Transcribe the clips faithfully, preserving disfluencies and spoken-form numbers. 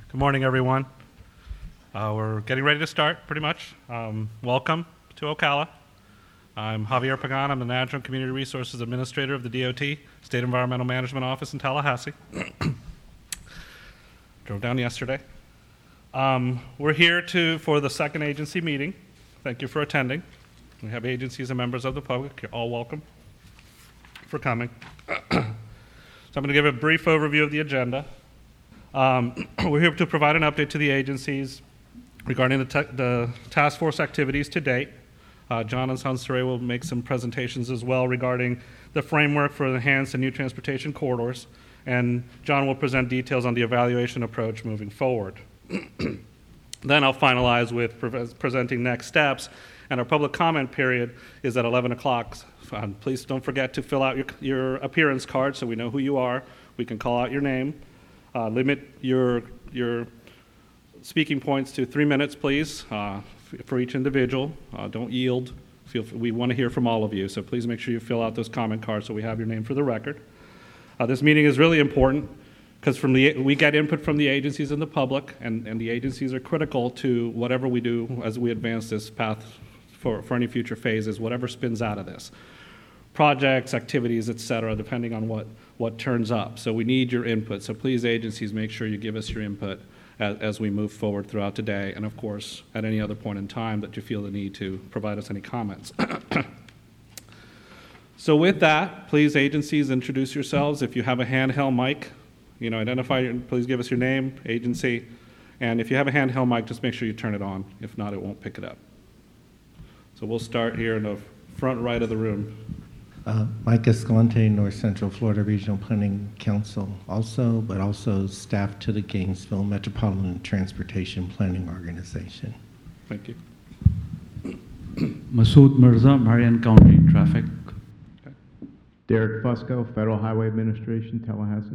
Good morning, everyone. Uh, we're getting ready to start, pretty much. Um, welcome to Ocala. I'm Javier Pagan. I'm the National Community Resources Administrator of the D O T, State Environmental Management Office in Tallahassee. Drove down yesterday. Um, we're here to for the second agency meeting. Thank you for attending. We have agencies and members of the public. You're all welcome for coming. So I'm going to give a brief overview of the agenda. Um, we're here to provide an update to the agencies regarding the, te- the task force activities to date. Uh, John and Sansere will make some presentations as well regarding the framework for enhanced and new transportation corridors, and John will present details on the evaluation approach moving forward. Then I'll finalize with pre- presenting next steps, and our public comment period is at eleven o'clock. Um, please don't forget to fill out your, your appearance card so we know who you are. We can call out your name. Uh, limit your your speaking points to three minutes, please, uh, f- for each individual. Uh, don't yield. Feel f- we want to hear from all of you, so please make sure you fill out those comment cards so we have your name for the record. Uh, this meeting is really important because from the we get input from the agencies and the public, and, and the agencies are critical to whatever we do as we advance this path for, for any future phases, whatever spins out of this. Projects, activities, et cetera, depending on what, what turns up. So we need your input. So please, agencies, make sure you give us your input as, as we move forward throughout the day, and of course, at any other point in time that you feel the need to provide us any comments. So with that, please, agencies, introduce yourselves. If you have a handheld mic, you know, identify, your, please give us your name, agency, and if you have a handheld mic, just make sure you turn it on. If not, it won't pick it up. So we'll start here in the front right of the room. Uh, Mike Escalante, North Central Florida Regional Planning Council also, but also staff to the Gainesville Metropolitan Transportation Planning Organization. Thank you. Masood Mirza, Marion County Traffic. Okay. Derek Fusco, Federal Highway Administration, Tallahassee.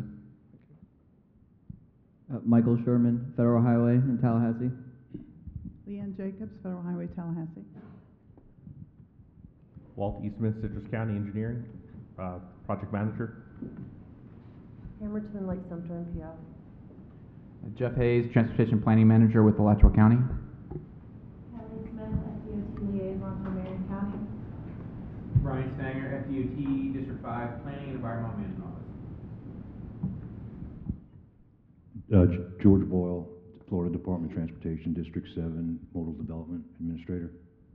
Uh, Michael Sherman, Federal Highway in Tallahassee. Leanne Jacobs, Federal Highway, Tallahassee. Walt Eastman, Citrus County Engineering, uh, Project Manager. Hamilton Lake Sumter, M P O. Uh, Jeff Hayes, Transportation Planning Manager with Alachua County. Kelly Smith, F D O T Liaison to Marion County. Brian Stanger, F D O T District five Planning and Environmental Management Office. Uh, George Boyle, Florida Department of Transportation, District seven Modal Development Administrator.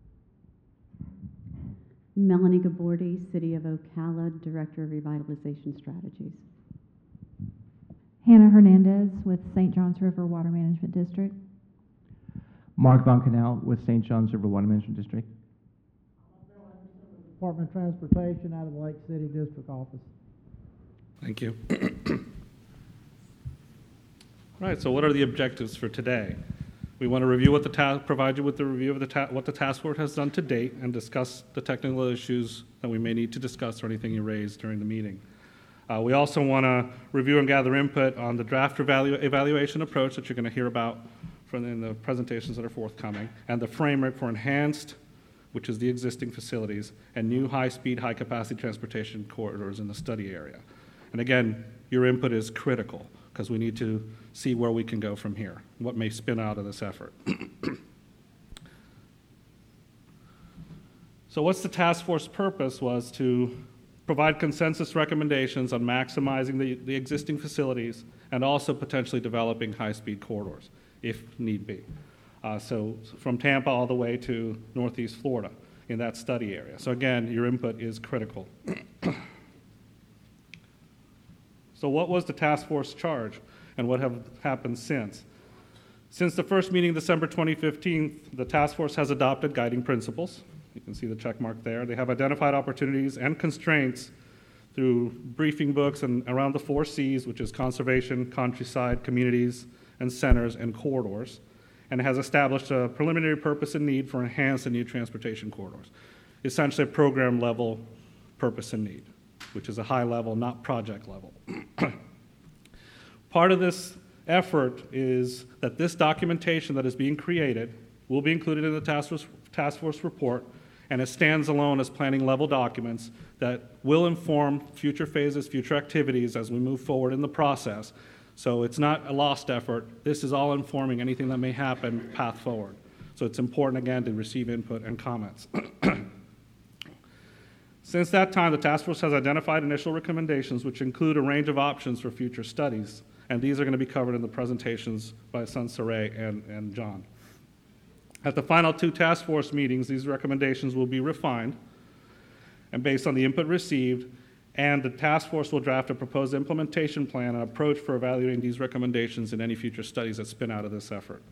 Melanie Gabordi, City of Ocala, Director of Revitalization Strategies. Hannah Hernandez with Saint Johns River Water Management District. Mark Von Canal with Saint Johns River Water Management District. Department of Transportation out of the Lake City District Office. Thank you. All right, so what are the objectives for today? We want to review what the task, provide you with the review of the ta- what the task force has done to date, and discuss the technical issues that we may need to discuss or anything you raise during the meeting. Uh, we also want to review and gather input on the draft evalu- evaluation approach that you're going to hear about from in the presentations that are forthcoming, and the framework for enhanced, which is the existing facilities, and new high-speed, high-capacity transportation corridors in the study area. And again, your input is critical, because we need to see where we can go from here, what may spin out of this effort. So what's the task force purpose was to provide consensus recommendations on maximizing the, the existing facilities and also potentially developing high-speed corridors, if need be. Uh, so from Tampa all the way to Northeast Florida in that study area. So again, your input is critical. So what was the task force charge, and what have happened since? Since the first meeting December twenty fifteen, the task force has adopted guiding principles. You can see the check mark there. They have identified opportunities and constraints through briefing books and around the four C's, which is conservation, countryside, communities, and centers and corridors, and has established a preliminary purpose and need for enhanced and new transportation corridors. Essentially a program level purpose and need, which is a high level, not project level. Part of this effort is that this documentation that is being created will be included in the task force, task force report, and it stands alone as planning level documents that will inform future phases, future activities as we move forward in the process, So it's not a lost effort. This is all informing anything that may happen path forward. So it's important, again, to receive input and comments. Since that time, the task force has identified initial recommendations, which include a range of options for future studies, and these are going to be covered in the presentations by Sun Saray and, and John. At the final two task force meetings, these recommendations will be refined, and based on the input received, and the task force will draft a proposed implementation plan and approach for evaluating these recommendations in any future studies that spin out of this effort.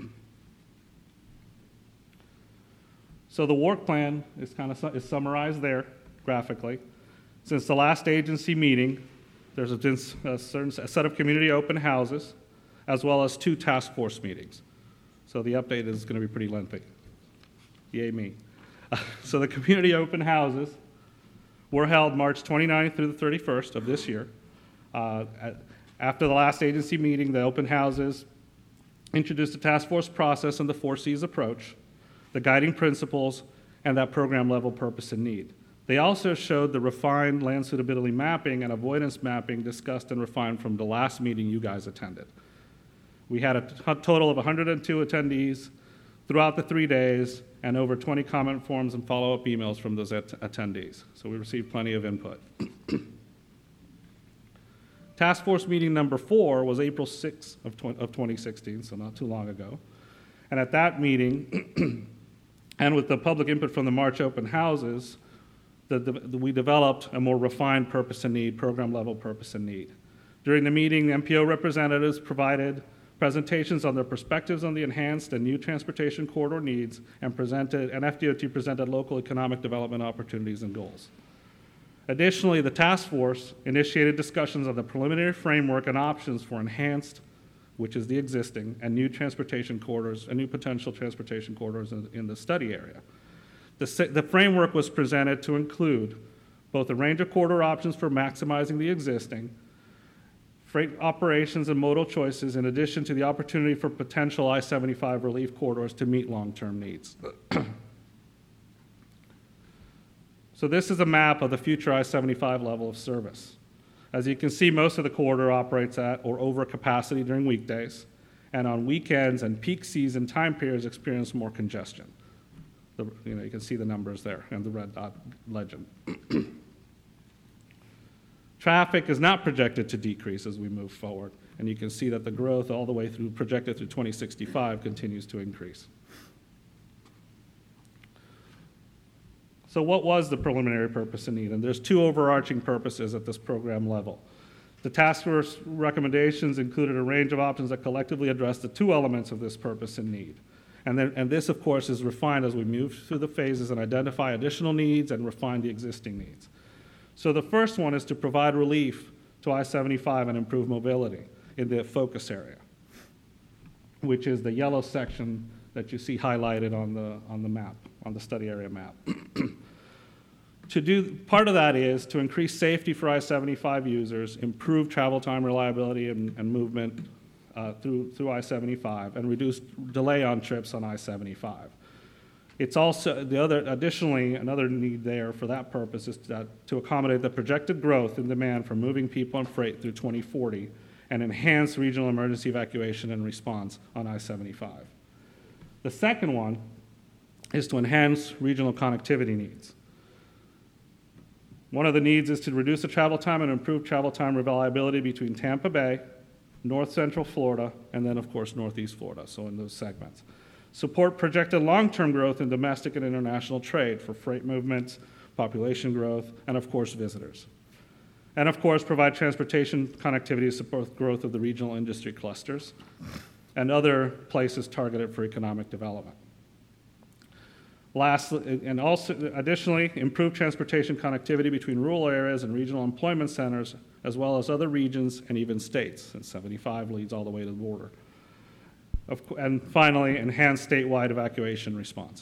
So the work plan is kind of su- is summarized there graphically. Since the last agency meeting, there's been a certain a set of community open houses, as well as two task force meetings. So the update is going to be pretty lengthy. Yay me. Uh, so the community open houses were held March twenty-ninth through the thirty-first of this year. Uh, at, after the last agency meeting, the open houses introduced the task force process and the four C's approach, the guiding principles, and that program level purpose and need. They also showed the refined land suitability mapping and avoidance mapping discussed and refined from the last meeting you guys attended. We had a t- total of one hundred two attendees throughout the three days and over twenty comment forms and follow-up emails from those at- attendees. So we received plenty of input. Task force meeting number four was April sixth of, tw- of twenty sixteen, so not too long ago. And at that meeting, and with the public input from the March open houses, the, the, the, we developed a more refined purpose and need, program level purpose and need. During the meeting, the M P O representatives provided presentations on their perspectives on the enhanced and new transportation corridor needs, and presented, and F D O T presented local economic development opportunities and goals. Additionally, the task force initiated discussions on the preliminary framework and options for enhanced, which is the existing, and new transportation corridors, and new potential transportation corridors in, in the study area. The, the framework was presented to include both a range of corridor options for maximizing the existing, freight operations and modal choices, in addition to the opportunity for potential I seventy-five relief corridors to meet long-term needs. So this is a map of the future I seventy-five level of service. As you can see, most of the corridor operates at or over capacity during weekdays, and on weekends and peak season time periods experience more congestion. The, you know, you can see the numbers there and the red dot legend. Traffic is not projected to decrease as we move forward, and you can see that the growth all the way through, projected through twenty sixty-five, continues to increase. So what was the preliminary purpose and need? And there's two overarching purposes at this program level. The task force recommendations included a range of options that collectively address the two elements of this purpose and need. And, then, and this, of course, is refined as we move through the phases and identify additional needs and refine the existing needs. So the first one is to provide relief to I seventy-five and improve mobility in the focus area, which is the yellow section that you see highlighted on the, on the map, on the study area map. To do, part of that is to increase safety for I seventy-five users, improve travel time reliability and, and movement uh, through, through I seventy-five, and reduce delay on trips on I seventy-five. It's also, the other, additionally, another need there for that purpose is that to accommodate the projected growth in demand for moving people and freight through twenty forty and enhance regional emergency evacuation and response on I seventy-five. The second one is to enhance regional connectivity needs. One of the needs is to reduce the travel time and improve travel time reliability between Tampa Bay, North Central Florida, and then, of course, Northeast Florida, so in those segments. Support projected long-term growth in domestic and international trade for freight movements, population growth, and, of course, visitors. And, of course, provide transportation connectivity to support growth of the regional industry clusters and other places targeted for economic development. Lastly, and also additionally, improve transportation connectivity between rural areas and regional employment centers, as well as other regions and even states, since seventy-five leads all the way to the border. Of, and finally, enhance statewide evacuation response.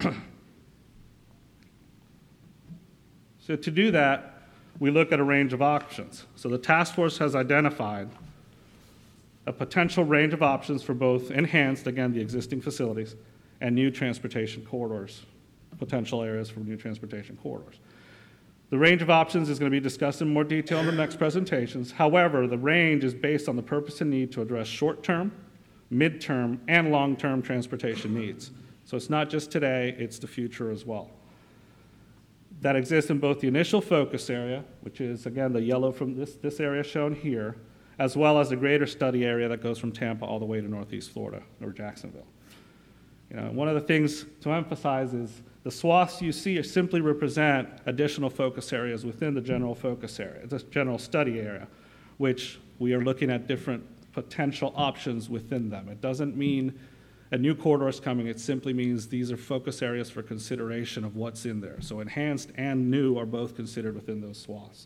So to do that, we look at a range of options. So the task force has identified a potential range of options for both enhanced, again, the existing facilities, and new transportation corridors, potential areas for new transportation corridors. The range of options is going to be discussed in more detail in the next presentations. However, the range is based on the purpose and need to address short-term, mid-term, and long-term transportation needs. So it's not just today, it's the future as well. That exists in both the initial focus area, which is, again, the yellow from this, this area shown here, as well as the greater study area that goes from Tampa all the way to Northeast Florida, or Jacksonville. You know, one of the things to emphasize is the swaths you see simply represent additional focus areas within the general focus area, the general study area, which we are looking at different potential options within them. It doesn't mean a new corridor is coming, it simply means these are focus areas for consideration of what's in there. So enhanced and new are both considered within those swaths.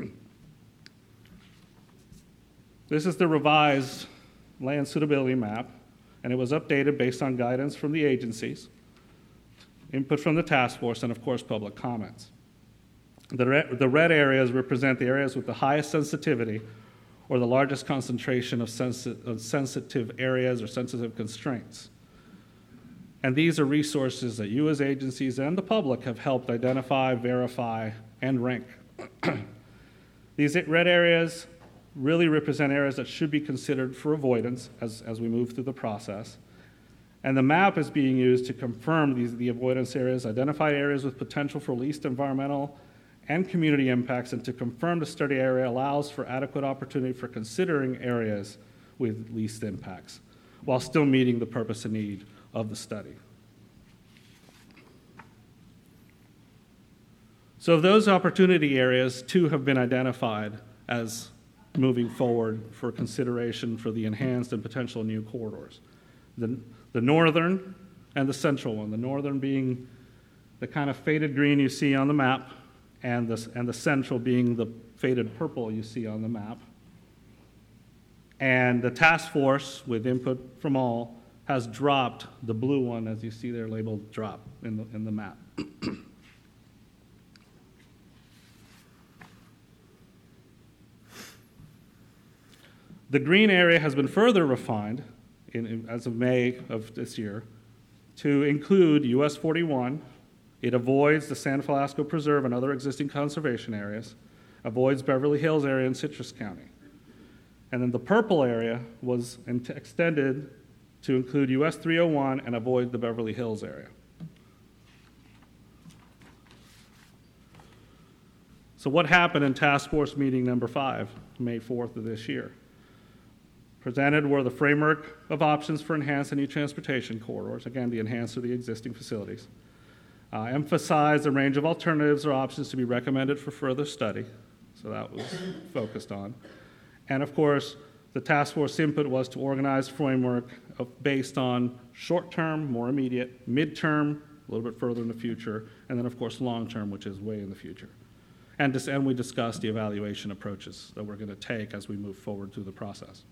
This is the revised land suitability map, and it was updated based on guidance from the agencies, input from the task force, and of course public comments. The red, the red areas represent the areas with the highest sensitivity or the largest concentration of, sensi of sensitive areas or sensitive constraints. And these are resources that you as agencies and the public have helped identify, verify, and rank. These red areas really represent areas that should be considered for avoidance as, as we move through the process. And the map is being used to confirm these, the avoidance areas, identify areas with potential for least environmental and community impacts, and to confirm the study area allows for adequate opportunity for considering areas with least impacts, while still meeting the purpose and need of the study. So those opportunity areas, too, have been identified as moving forward for consideration for the enhanced and potential new corridors. The, the northern and the central one, the northern being the kind of faded green you see on the map, and the, and the central being the faded purple you see on the map. And the task force, with input from all, has dropped the blue one, as you see there labeled drop in the, in the map. The green area has been further refined in, in, as of May of this year to include U S forty-one. It avoids the San Falasco Preserve and other existing conservation areas, avoids Beverly Hills area in Citrus County. And then the purple area was extended to include U S three oh one and avoid the Beverly Hills area. So what happened in task force meeting number five, May fourth of this year? Presented were the framework of options for enhanced and new transportation corridors, again, the enhanced of the existing facilities. Uh, emphasized the range of alternatives or options to be recommended for further study, so that was focused on. And of course, the task force input was to organize framework of, based on short-term, more immediate, mid-term, a little bit further in the future, and then of course long-term, which is way in the future. And, dis and we discussed the evaluation approaches that we're going to take as we move forward through the process.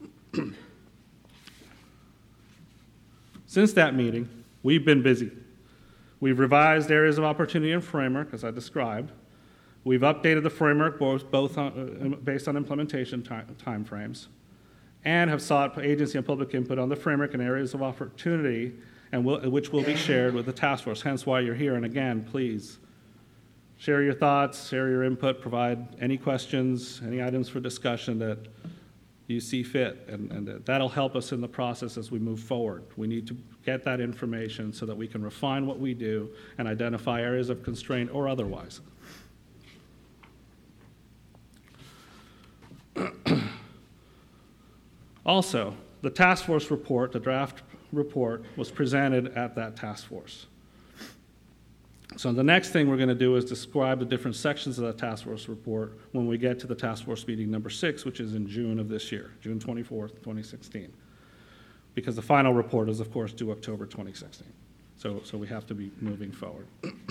Since that meeting, we've been busy. We've revised areas of opportunity and framework, as I described. We've updated the framework both, both on, uh, based on implementation time, time frames, and have sought agency and public input on the framework and areas of opportunity, and will, which will be shared with the task force, hence why you're here. And again, please share your thoughts, share your input, provide any questions, any items for discussion that you see fit, and, and that'll help us in the process as we move forward. We need to get that information so that we can refine what we do and identify areas of constraint or otherwise. Also, the task force report, the draft report, was presented at that task force. So the next thing we're going to do is describe the different sections of that task force report when we get to the task force meeting number six, which is in June of this year, June twenty-fourth, twenty sixteen. Because the final report is, of course, due October twenty sixteen. So, so we have to be moving forward.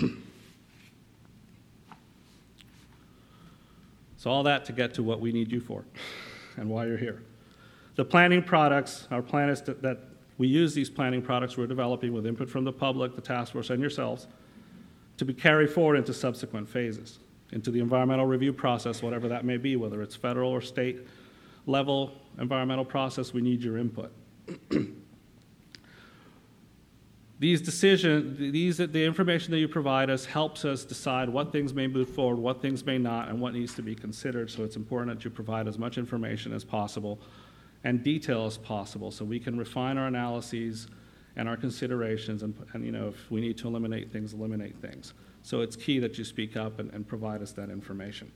So all that to get to what we need you for and why you're here. The planning products, our plan is to, that we use these planning products we're developing with input from the public, the task force, and yourselves, to be carried forward into subsequent phases, into the environmental review process, whatever that may be, whether it's federal or state level environmental process, we need your input. these decisions, these, the information that you provide us helps us decide what things may move forward, what things may not, and what needs to be considered. So it's important that you provide as much information as possible and detail as possible so we can refine our analyses and our considerations, and, and you know, if we need to eliminate things, eliminate things. So it's key that you speak up and, and provide us that information.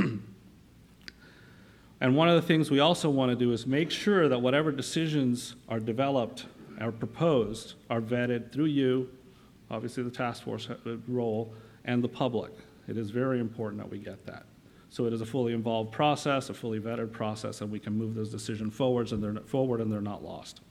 And one of the things we also want to do is make sure that whatever decisions are developed or proposed are vetted through you, obviously the task force role, and the public. It is very important that we get that. So it is a fully involved process, a fully vetted process, and we can move those decisions forwards and they're not, forward and they're not lost.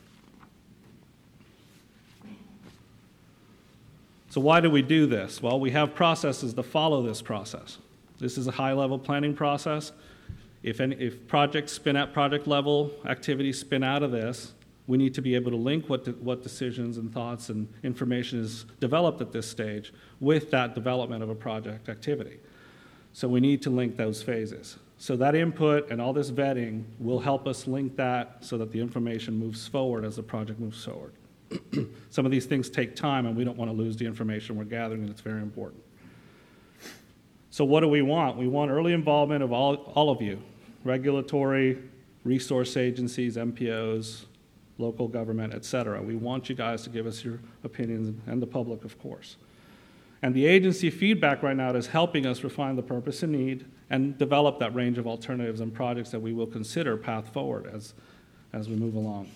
So why do we do this? Well, we have processes to follow this process. This is a high-level planning process. If, any, if projects spin at project level, activities spin out of this, we need to be able to link what, de what decisions and thoughts and information is developed at this stage with that development of a project activity. So we need to link those phases. So that input and all this vetting will help us link that so that the information moves forward as the project moves forward. Some of these things take time, and we don't want to lose the information we're gathering, and it's very important. So what do we want? We want early involvement of all, all of you, regulatory, resource agencies, M P Os, local government, et cetera. We want you guys to give us your opinions, and the public, of course. And the agency feedback right now is helping us refine the purpose and need and develop that range of alternatives and projects that we will consider path forward as, as we move along.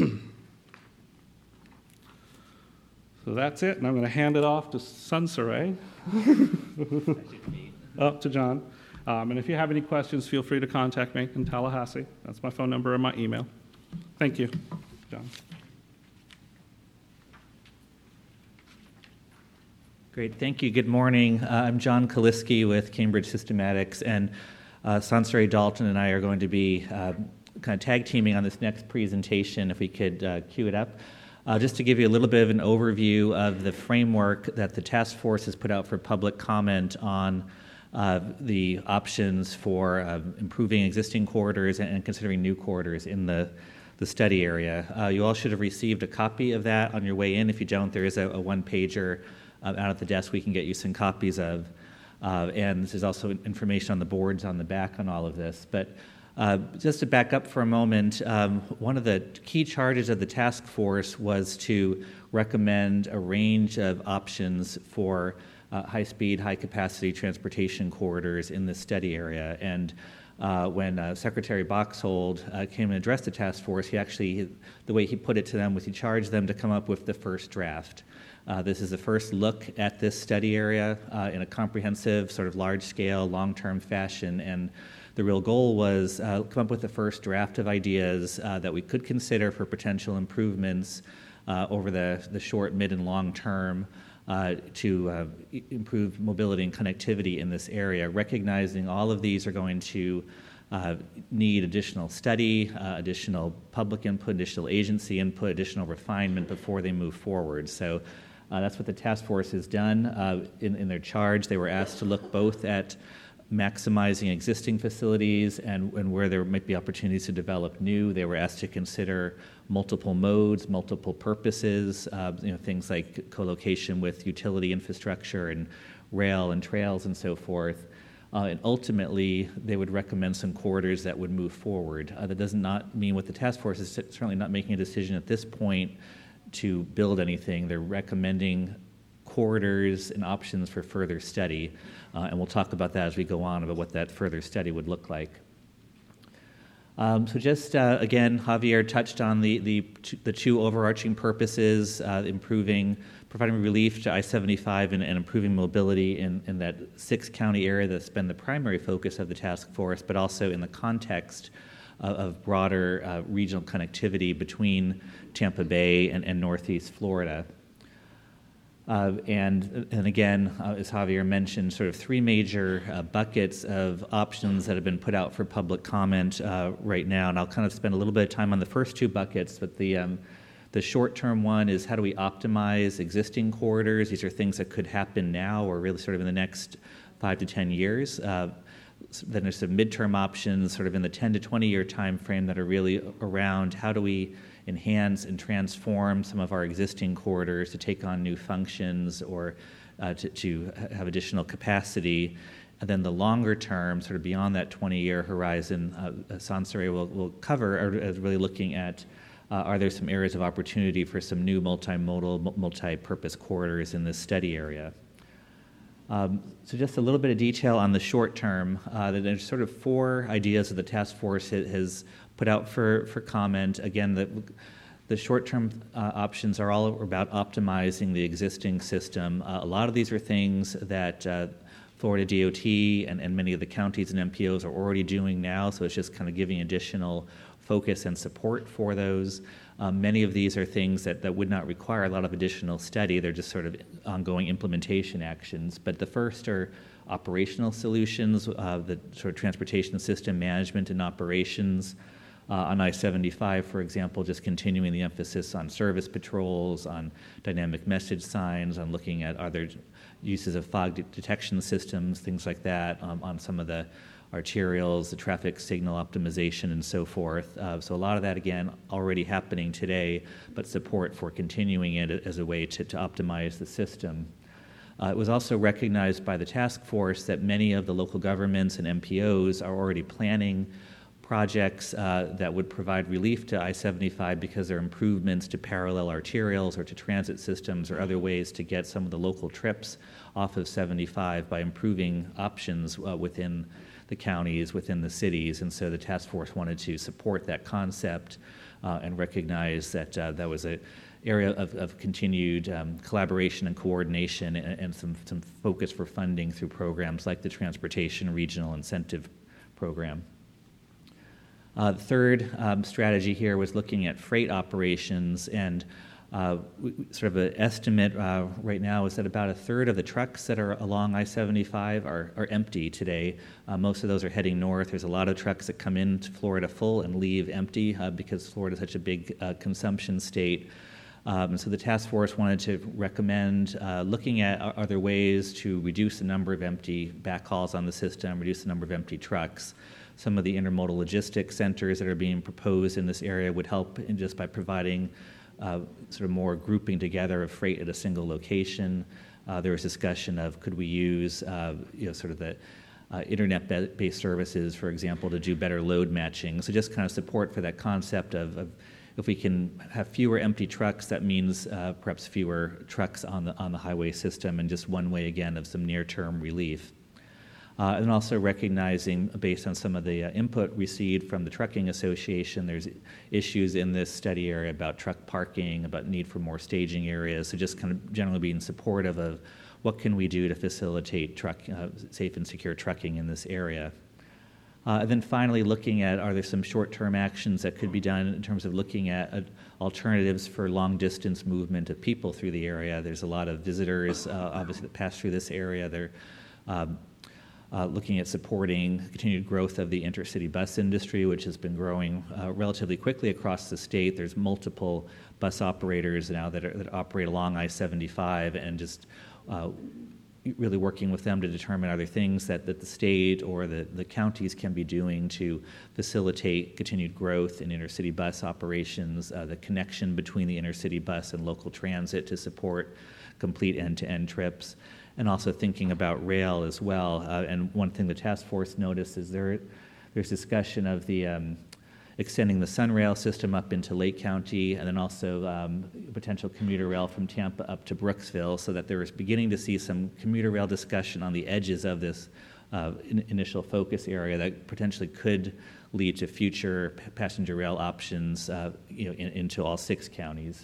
So that's it, and I'm going to hand it off to Sunsaray. Up to John. Um, and if you have any questions, feel free to contact me in Tallahassee. That's my phone number and my email. Thank you, John. Great, thank you. Good morning. Uh, I'm John Kaliski with Cambridge Systematics, and uh, Sansaray Dalton and I are going to be uh, kind of tag teaming on this next presentation, if we could uh, cue it up. Uh, just to give you a little bit of an overview of the framework that the task force has put out for public comment on uh, the options for uh, improving existing corridors and, and considering new corridors in the, the study area. Uh, you all should have received a copy of that on your way in. If you don't, there is a, a one-pager uh, out at the desk we can get you some copies of. Uh, and there's also information on the boards on the back on all of this. But Uh, just to back up for a moment, um, one of the key charges of the task force was to recommend a range of options for uh, high-speed, high-capacity transportation corridors in the study area. And uh, when uh, Secretary Boxhold uh, came and addressed the task force, he actually, the way he put it to them was he charged them to come up with the first draft. Uh, this is the first look at this study area uh, in a comprehensive, sort of large-scale, long-term fashion, and the real goal was uh, come up with the first draft of ideas uh, that we could consider for potential improvements uh, over the, the short, mid, and long term uh, to uh, improve mobility and connectivity in this area, recognizing all of these are going to uh, need additional study, uh, additional public input, additional agency input, additional refinement before they move forward. So uh, that's what the task force has done. Uh, in, in their charge, they were asked to look both at maximizing existing facilities and, and where there might be opportunities to develop new. They were asked to consider multiple modes, multiple purposes, uh, you know, things like co-location with utility infrastructure and rail and trails and so forth. Uh, and ultimately, they would recommend some corridors that would move forward. Uh, that does not mean what the task force is certainly not making a decision at this point to build anything. They're recommending corridors and options for further study. Uh, and we'll talk about that as we go on, about what that further study would look like. Um, so just, uh, again, Javier touched on the, the, the two overarching purposes, uh, improving, providing relief to I seventy-five and, and improving mobility in, in that six-county area that's been the primary focus of the task force, but also in the context of, of broader uh, regional connectivity between Tampa Bay and, and Northeast Florida. Uh, and, and again, uh, as Javier mentioned, sort of three major uh, buckets of options that have been put out for public comment uh, right now. And I'll kind of spend a little bit of time on the first two buckets, but the, um, the short-term one is how do we optimize existing corridors? These are things that could happen now or really sort of in the next five to ten years. Uh, then there's some midterm options sort of in the ten to twenty year time frame that are really around how do we enhance and transform some of our existing corridors to take on new functions or uh, to, to have additional capacity. And then the longer term, sort of beyond that twenty-year horizon, uh, Sansari will, will cover, or is really looking at, uh, are there some areas of opportunity for some new multimodal, multi-purpose corridors in this study area? Um, so just a little bit of detail on the short term. Uh, there's sort of four ideas that the task force has put out for, for comment. Again, the, the short-term uh, options are all about optimizing the existing system. Uh, a lot of these are things that uh, Florida D O T and, and many of the counties and M P Os are already doing now, so it's just kind of giving additional focus and support for those. Um, many of these are things that, that would not require a lot of additional study. They're just sort of ongoing implementation actions. But the first are operational solutions, uh, the sort of transportation system management and operations. Uh, on I seventy-five, for example, just continuing the emphasis on service patrols, on dynamic message signs, on looking at other uses of fog de- detection systems, things like that, um, on some of the arterials, the traffic signal optimization, and so forth. Uh, so a lot of that, again, already happening today, but support for continuing it as a way to, to optimize the system. Uh, it was also recognized by the task force that many of the local governments and M P Os are already planning projects uh, that would provide relief to I seventy-five because they're improvements to parallel arterials or to transit systems or other ways to get some of the local trips off of seventy-five by improving options uh, within the counties, within the cities. And so the task force wanted to support that concept uh, and recognize that uh, that was an area of, of continued um, collaboration and coordination and, and some, some focus for funding through programs like the Transportation Regional Incentive Program. Uh, the third um, strategy here was looking at freight operations, and uh, we, sort of an estimate uh, right now is that about a third of the trucks that are along I seventy-five are, are empty today. Uh, most of those are heading north. There's a lot of trucks that come into Florida full and leave empty uh, because Florida is such a big uh, consumption state. Um, so the task force wanted to recommend uh, looking at are, are there ways to reduce the number of empty backhauls on the system, reduce the number of empty trucks. Some of the intermodal logistics centers that are being proposed in this area would help in just by providing uh, sort of more grouping together of freight at a single location. Uh, there was discussion of could we use uh, you know sort of the uh, internet-based services, for example, to do better load matching. So just kind of support for that concept of, of if we can have fewer empty trucks, that means uh, perhaps fewer trucks on the on the highway system, and just one way again of some near-term relief. Uh, and also recognizing, based on some of the uh, input received from the Trucking Association, there's issues in this study area about truck parking, about need for more staging areas, so just kind of generally being supportive of what can we do to facilitate truck, uh, safe and secure trucking in this area. Uh, and then finally looking at, are there some short-term actions that could be done in terms of looking at uh, alternatives for long-distance movement of people through the area. There's a lot of visitors, uh, obviously, that pass through this area. They're um, Uh, looking at supporting continued growth of the intercity bus industry, which has been growing uh, relatively quickly across the state. There's multiple bus operators now that, are, that operate along I seventy-five, and just uh, really working with them to determine are there things that, that the state or the, the counties can be doing to facilitate continued growth in intercity bus operations, uh, the connection between the intercity bus and local transit to support complete end-to-end trips. And also thinking about rail as well. Uh, and one thing the task force noticed is there, there's discussion of the um, extending the Sunrail system up into Lake County, and then also um, potential commuter rail from Tampa up to Brooksville, so that there is beginning to see some commuter rail discussion on the edges of this uh, in, initial focus area that potentially could lead to future p- passenger rail options, uh, you know, in, into all six counties.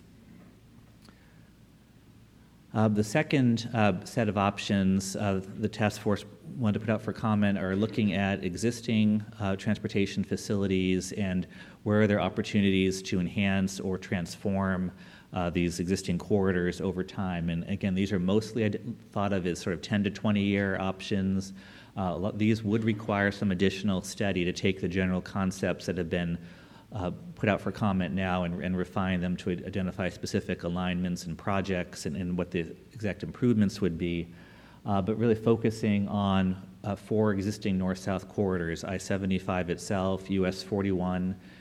Uh, the second uh, set of options uh, the task force wanted to put out for comment are looking at existing uh, transportation facilities and where are there opportunities to enhance or transform uh, these existing corridors over time. And again, these are mostly thought of as sort of ten to twenty year options. Uh, these would require some additional study to take the general concepts that have been Uh, put out for comment now and, and refine them to identify specific alignments and projects and, and what the exact improvements would be, uh, but really focusing on uh, four existing north-south corridors, I seventy-five itself, U S forty-one,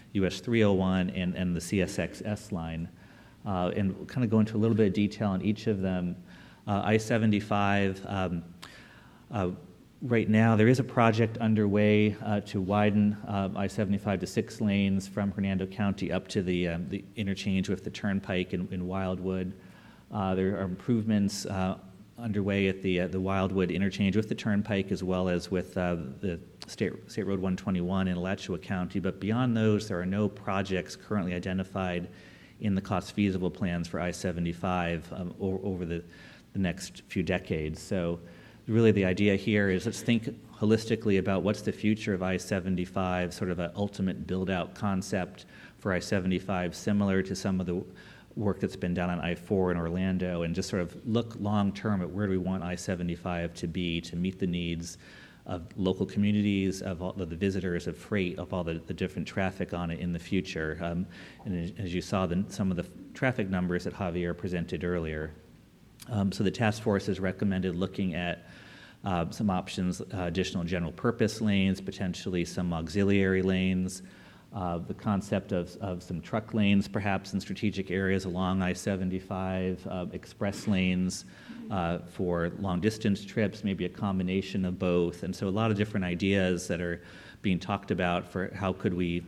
U S three oh one and, and the C S X S line. Uh, and we'll kind of go into a little bit of detail on each of them. Uh, I seventy-five, um, uh, right now there is a project underway uh, to widen uh, I seventy-five to six lanes from Hernando County up to the, um, the interchange with the Turnpike in, in Wildwood. Uh, there are improvements uh, underway at the uh, the Wildwood interchange with the Turnpike, as well as with uh, the State, State Road one twenty-one in Alachua County. But beyond those, there are no projects currently identified in the cost feasible plans for I seventy-five um, o- over the, the next few decades. So really the idea here is let's think holistically about what's the future of I seventy-five, sort of an ultimate build-out concept for I seventy-five, similar to some of the work that's been done on I four in Orlando, and just sort of look long-term at where do we want I seventy-five to be to meet the needs of local communities, of all of the visitors, of freight, of all the, the different traffic on it in the future. Um, and as you saw, the, some of the traffic numbers that Javier presented earlier. Um, so the task force has recommended looking at uh, some options, uh, additional general purpose lanes, potentially some auxiliary lanes, uh, the concept of, of some truck lanes perhaps in strategic areas along I seventy-five, uh, express lanes, Uh, for long-distance trips, maybe a combination of both. And so a lot of different ideas that are being talked about for how could we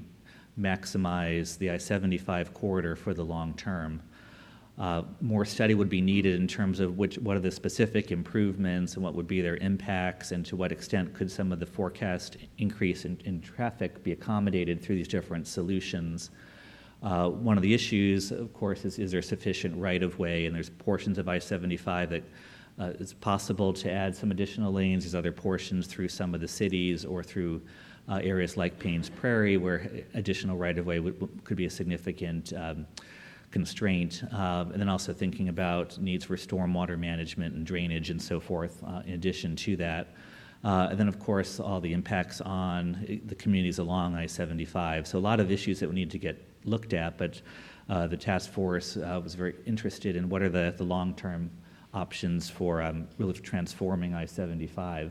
maximize the I seventy-five corridor for the long term. Uh, more study would be needed in terms of which, what are the specific improvements and what would be their impacts, and to what extent could some of the forecast increase in, in traffic be accommodated through these different solutions. Uh, one of the issues, of course, is is there sufficient right-of-way, and there's portions of I seventy-five that uh, it's possible to add some additional lanes. There's other portions through some of the cities or through uh, areas like Paynes Prairie where additional right-of-way would, could be a significant um, constraint. Uh, and then also thinking about needs for stormwater management and drainage and so forth uh, in addition to that. Uh, and then, of course, all the impacts on the communities along I seventy-five. So a lot of issues that we need to get looked at, but uh, the task force uh, was very interested in what are the, the long-term options for um, really transforming I seventy-five.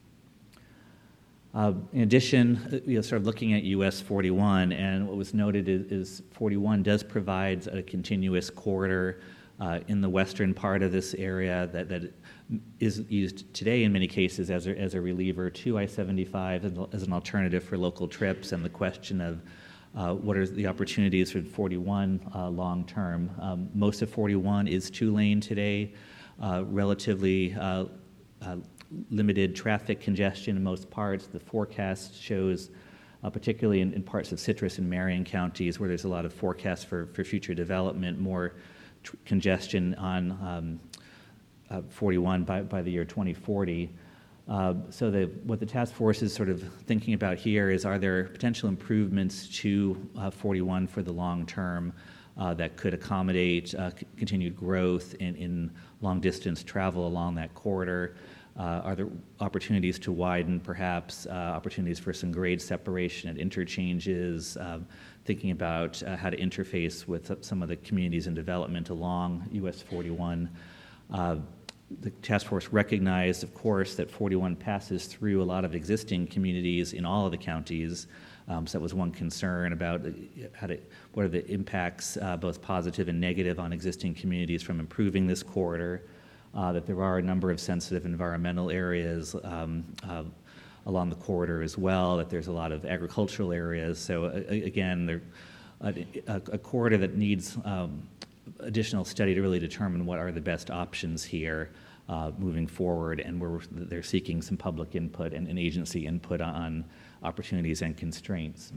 Uh, in addition, you know, sort of looking at U S forty-one, and what was noted is, is forty-one does provide a continuous corridor uh, in the western part of this area that, that is used today in many cases as a, as a reliever to I seventy-five as, as an alternative for local trips, and the question of uh, what are the opportunities for forty-one uh, long term. Um, most of forty-one is two-lane today, uh, relatively uh, uh, limited traffic congestion in most parts. The forecast shows, uh, particularly in, in parts of Citrus and Marion counties where there's a lot of forecasts for, for future development, more tr- congestion on um, uh, forty-one by, by the year twenty forty. Uh, so the, what the task force is sort of thinking about here is, are there potential improvements to uh, forty-one for the long term uh, that could accommodate uh, c- continued growth in, in long-distance travel along that corridor? Uh, are there opportunities to widen, perhaps, uh, opportunities for some grade separation at interchanges, uh, thinking about uh, how to interface with some of the communities in development along U S forty-one? Uh, the task force recognized, of course, that forty-one passes through a lot of existing communities in all of the counties. Um, so that was one concern about how to, what are the impacts, uh, both positive and negative, on existing communities from improving this corridor. Uh, that there are a number of sensitive environmental areas um, uh, along the corridor as well, that there's a lot of agricultural areas. So uh, again, there, a, a corridor that needs um, additional study to really determine what are the best options here uh, moving forward, and where they're seeking some public input and, and agency input on opportunities and constraints.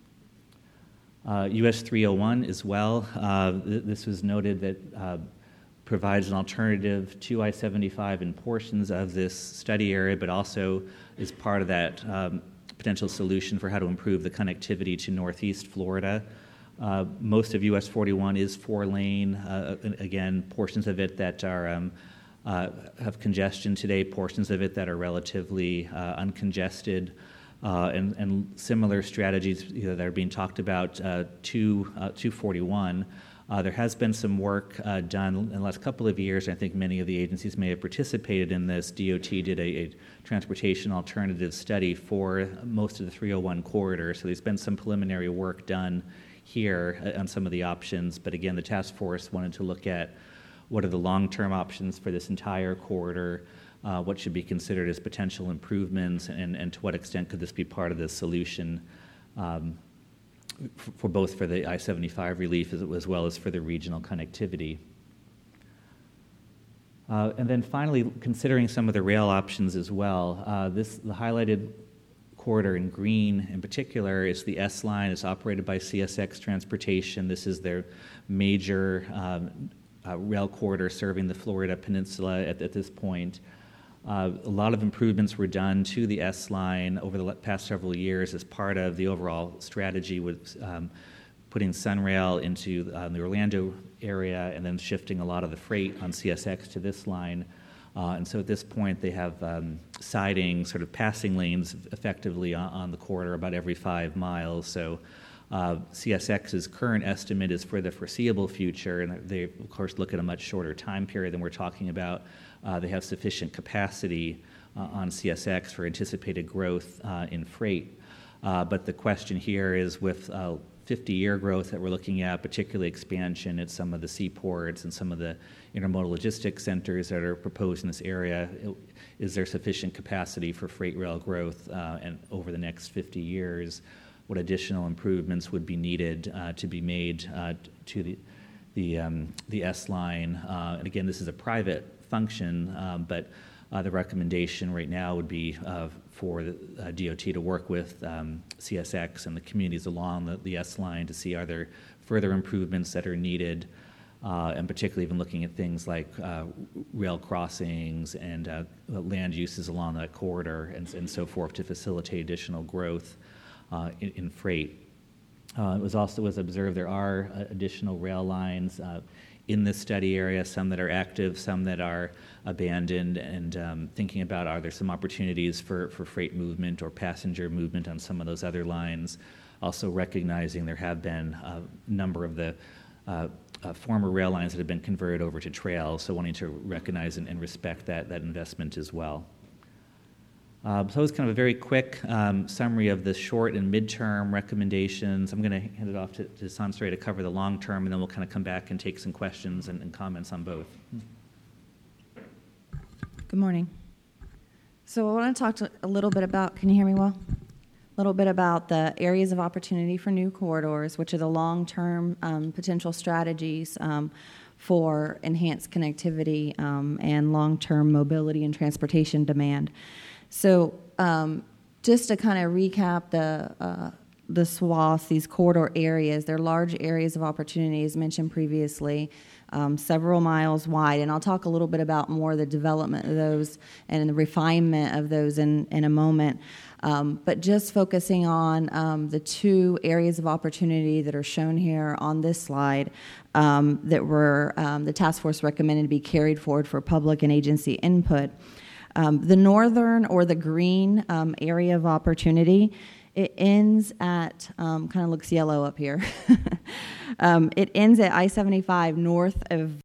Uh, U S three oh one as well, uh, th- this was noted that uh, provides an alternative to I seventy-five in portions of this study area, but also is part of that um, potential solution for how to improve the connectivity to Northeast Florida. Uh, most of U S forty-one is four-lane. Uh, again, portions of it that are um, uh, have congestion today, portions of it that are relatively uh, uncongested, uh, and, and similar strategies you know, that are being talked about uh, to uh, to forty-one. Uh, there has been some work uh, done in the last couple of years. I think many of the agencies may have participated in this. D O T did a, a transportation alternative study for most of the three oh one corridor, so there's been some preliminary work done here uh, on some of the options. But again, the task force wanted to look at what are the long-term options for this entire corridor, uh, what should be considered as potential improvements, and, and to what extent could this be part of the solution. Um, for both for the I seventy-five relief as, as well as for the regional connectivity. Uh, and then finally, considering some of the rail options as well, uh, this the highlighted corridor in green in particular is the S line. It's operated by C S X Transportation. This is their major um, uh, rail corridor serving the Florida Peninsula at, at this point. Uh, a lot of improvements were done to the S line over the past several years as part of the overall strategy with um, putting Sunrail into uh, the Orlando area and then shifting a lot of the freight on C S X to this line. Uh, and so at this point, they have um, siding, sort of passing lanes effectively on, on the corridor about every five miles. So uh, C S X's current estimate is for the foreseeable future, and they, of course, look at a much shorter time period than we're talking about. Uh, they have sufficient capacity uh, on C S X for anticipated growth uh, in freight. Uh, but the question here is with uh, fifty-year growth that we're looking at, particularly expansion at some of the seaports and some of the intermodal logistics centers that are proposed in this area, is there sufficient capacity for freight rail growth uh, and over the next fifty years? What additional improvements would be needed uh, to be made uh, to the the, um, the S line? Uh, and again, this is a private function, um, but uh, the recommendation right now would be uh, for the uh, D O T to work with um, C S X and the communities along the, the S line to see are there further improvements that are needed, uh, and particularly even looking at things like uh, rail crossings and uh, land uses along that corridor and, and so forth to facilitate additional growth uh, in, in freight. Uh, it was also was observed there are uh, additional rail lines uh, in this study area, some that are active, some that are abandoned, and um, thinking about are there some opportunities for, for freight movement or passenger movement on some of those other lines. Also recognizing there have been a number of the uh, uh, former rail lines that have been converted over to trail, so wanting to recognize and, and respect that, that investment as well. Uh, so it's kind of a very quick um, summary of the short and midterm recommendations. I'm going to hand it off to, to Sansari to cover the long term, and then we'll kind of come back and take some questions and, and comments on both. Good morning. So I want to talk to a little bit about, can you hear me well? A little bit about the areas of opportunity for new corridors, which are the long-term um, potential strategies um, for enhanced connectivity um, and long-term mobility and transportation demand. So um, just to kind of recap the uh, the swaths, these corridor areas, they're large areas of opportunity, as mentioned previously, um, several miles wide. And I'll talk a little bit about more the development of those and the refinement of those in, in a moment. Um, but just focusing on um, the two areas of opportunity that are shown here on this slide um, that were um, the task force recommended to be carried forward for public and agency input. Um, the northern or the green um, area of opportunity, it ends at, um, kind of looks yellow up here. um, it ends at I seventy-five north of